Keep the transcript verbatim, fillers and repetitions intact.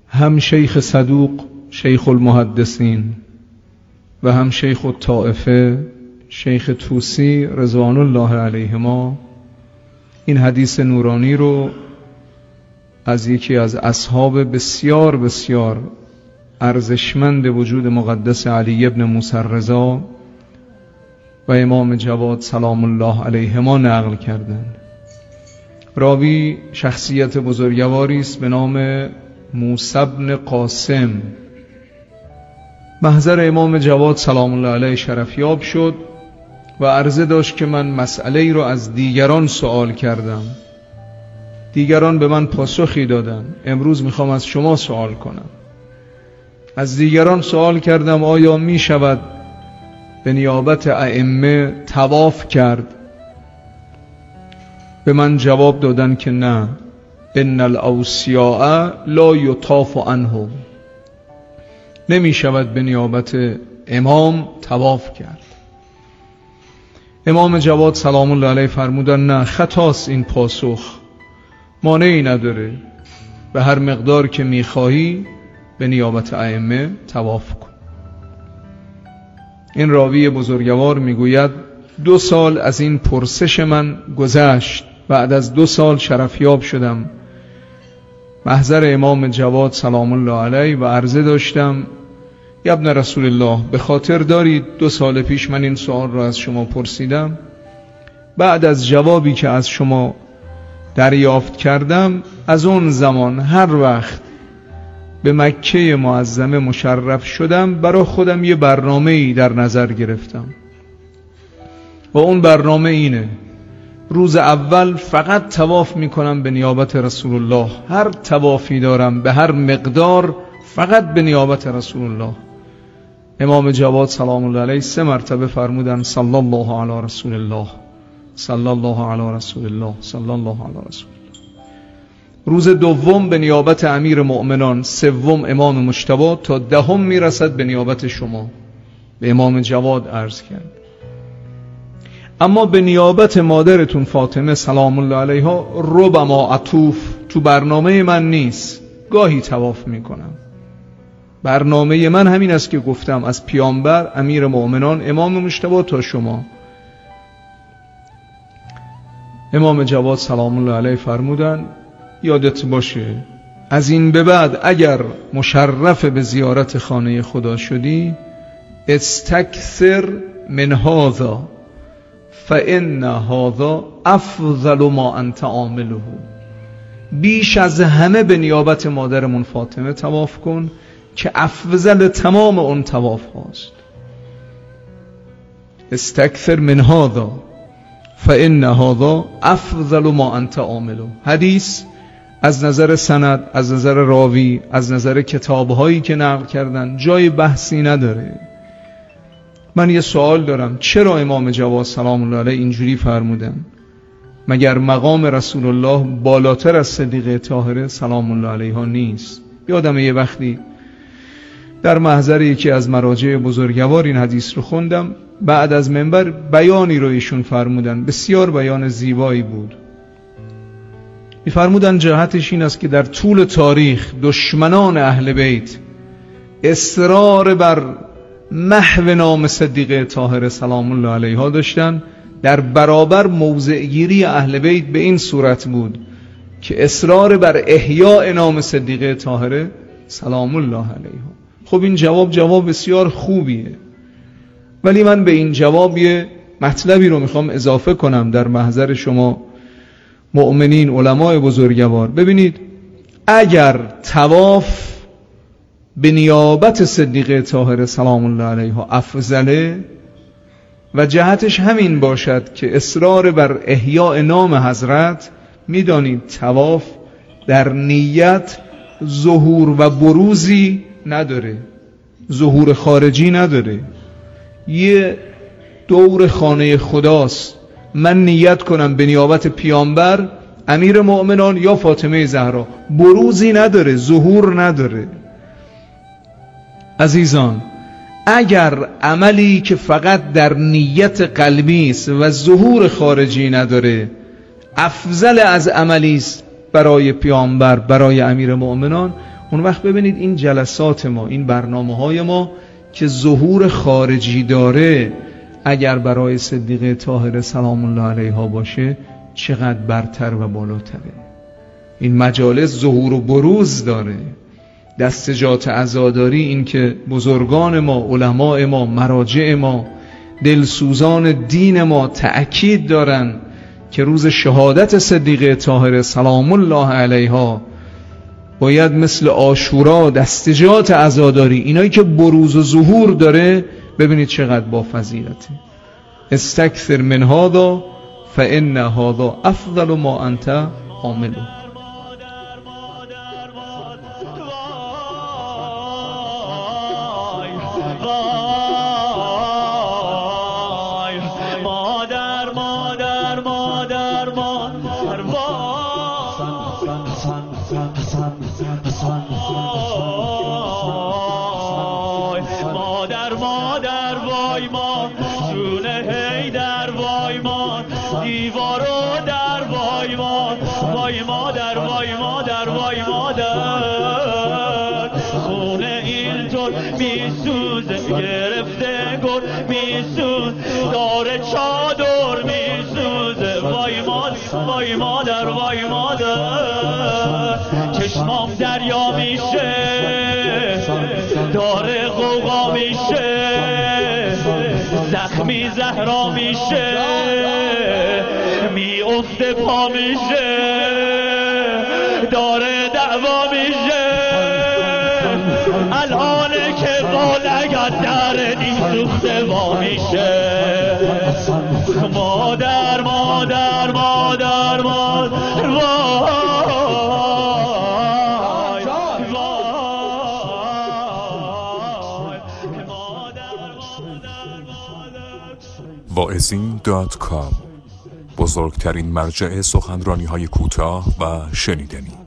هم شیخ صدوق شیخ المحدثین و هم شیخ الطائفه شیخ طوسی رضوان الله علیهما این حدیث نورانی رو از یکی از اصحاب بسیار بسیار ارزشمند وجود مقدس علی ابن موسی الرضا و امام جواد سلام الله علیهما نقل کردند. راوی شخصیت بزرگواری است به نام موسی بن قاسم. محضر امام جواد سلام الله علیه شرفیاب شد و عرضه داشت که من مسئله ای رو از دیگران سوال کردم، دیگران به من پاسخی دادن، امروز میخوام از شما سوال کنم. از دیگران سوال کردم آیا می شود به نیابت ائمه طواف کرد؟ به من جواب دادن که نه، ان الاوصیاء لا یطاف عنهم، نمی شود به نیابت امام طواف کرد. امام جواد سلام الله علیه فرمودن نه، خطاست این پاسخ، مانعی نداره، به هر مقدار که میخواهی به نیابت ائمه طواف کن. این راوی بزرگوار میگوید دو سال از این پرسش من گذشت، بعد از دو سال شرفیاب شدم محضر امام جواد سلام الله علیه و عرضه داشتم یا ابن رسول الله، به خاطر دارید دو سال پیش من این سوال را از شما پرسیدم، بعد از جوابی که از شما دریافت کردم از اون زمان هر وقت به مکه معظمه مشرف شدم برای خودم یه برنامه‌ای در نظر گرفتم و اون برنامه اینه: روز اول فقط طواف میکنم به نیابت رسول الله، هر طوافی دارم به هر مقدار فقط به نیابت رسول الله. امام جواد سلام الله علیه سه مرتبه فرمودن صلی الله علی رسول الله، صلی الله علی رسول الله، صلی الله علی رسول الله. روز دوم به نیابت امیر مؤمنان، سوم امام مجتبی، تا دهم میرسد به نیابت شما. به امام جواد عرض کرد اما به نیابت مادرتون فاطمه سلام الله علیها ربما اطوف، تو برنامه من نیست، گاهی طواف میکنم. برنامه من همین است که گفتم، از پیامبر، امیر مؤمنان، امام مجتبی تا شما. امام جواد سلام الله علیه فرمودن یادت باشه از این به بعد اگر مشرف به زیارت خانه خدا شدی استکثر من هذا فان هذا افضل ما انت عامله، بیش از همه به نیابت مادرمون فاطمه طواف کن که افضل تمام اون طواف هاست. استکثر من هذا فان هذا افضل ما انت عامله. حدیث از نظر سند، از نظر راوی، از نظر کتابهایی که نقل کردن جای بحثی نداره. من یه سوال دارم، چرا امام جواد سلام الله علیه اینجوری فرمودن؟ مگر مقام رسول الله بالاتر از صدیقه طاهره سلام الله علیها نیست؟ یادم یه وقتی در محضر یکی از مراجع بزرگوار این حدیث رو خوندم، بعد از منبر بیانی رو ایشون فرمودن، بسیار بیان زیبایی بود. می‌فرمودن جهتش این است که در طول تاریخ دشمنان اهل بیت اصرار بر محو نام صدیقه طاهره سلام الله علیها داشتن، در برابر موضعگیری اهل بیت به این صورت بود که اصرار بر احیاء نام صدیقه طاهره سلام الله علیها. خب این جواب جواب بسیار خوبیه، ولی من به این جواب یه مطلبی رو میخوام اضافه کنم در محضر شما مؤمنین، علمای بزرگوار. ببینید اگر طواف به نیابت صدیقه طاهره سلام الله علیها افضله و جهتش همین باشد که اصرار بر احیاء نام حضرت، میدانید طواف در نیت ظهور و بروزی نداره، ظهور خارجی نداره، یه دور خانه خداست. من نیت کنم به نیابت پیامبر، امیر مؤمنان یا فاطمه زهرا، بروزی نداره، ظهور نداره. عزیزان اگر عملی که فقط در نیت قلبی است و ظهور خارجی نداره افضل از عملی است برای پیامبر، برای امیر مؤمنان، اون وقت ببینید این جلسات ما، این برنامه های ما که ظهور خارجی داره، اگر برای صدیقه طاهره سلام الله علیها باشه چقدر برتر و بالاتره. این مجالس ظهور و بروز داره. دستجات عزاداری، این که بزرگان ما، علماء ما، مراجع ما، دلسوزان دین ما تأکید دارن که روز شهادت صدیقه طاهره سلام الله علیها باید مثل عاشورا دستجات عزاداری، اینایی که بروز و ظهور داره، ببینید چقدر با فضیلته. استکثر من هذا فإن هذا افضل ما انت عامل. مادر مادر وای ما جونه هیدر وای ما دیوارو در وای ما وای مادر وای مادر وای مادر خونه اینطور میسوزه گرفته گل میسوز داره چادر میسوزه وای مادر وای مادر وای مادر چشمام دریا میشه داره غوغا میشه زخمی زهرا میشه میافته پا میشه داره دعوا میشه الانه که با لگت در این سوخته وا میشه مادر مادر مادر مادر وای واعظین دات کام، بزرگترین مرجع سخنرانی های کوتاه و شنیدنی.